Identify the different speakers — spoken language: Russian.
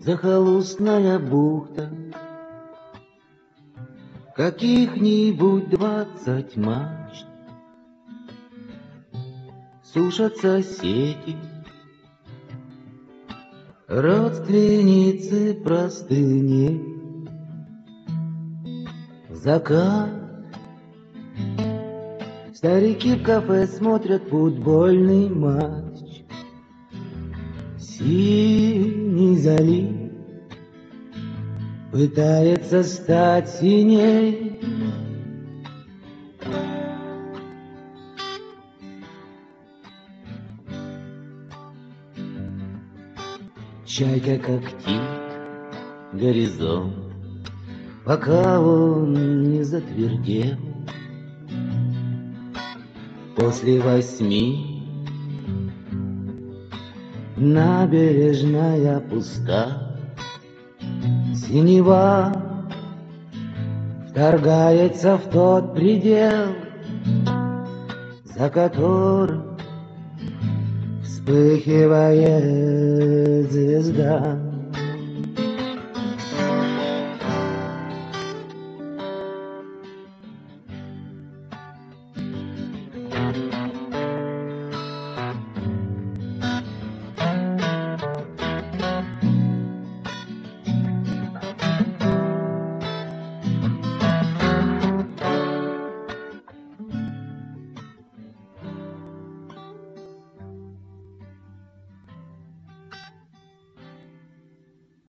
Speaker 1: захолустная бухта, каких-нибудь 20 мачт, сушатся сети, родственницы простыни. Закат, старики в кафе смотрят футбольный матч. Синий залив пытается стать синей. Чайка когтит горизонт, пока он не затвердел. После 8 набережная пуста. Синева вторгается в тот предел, за которым вспыхивает звезда.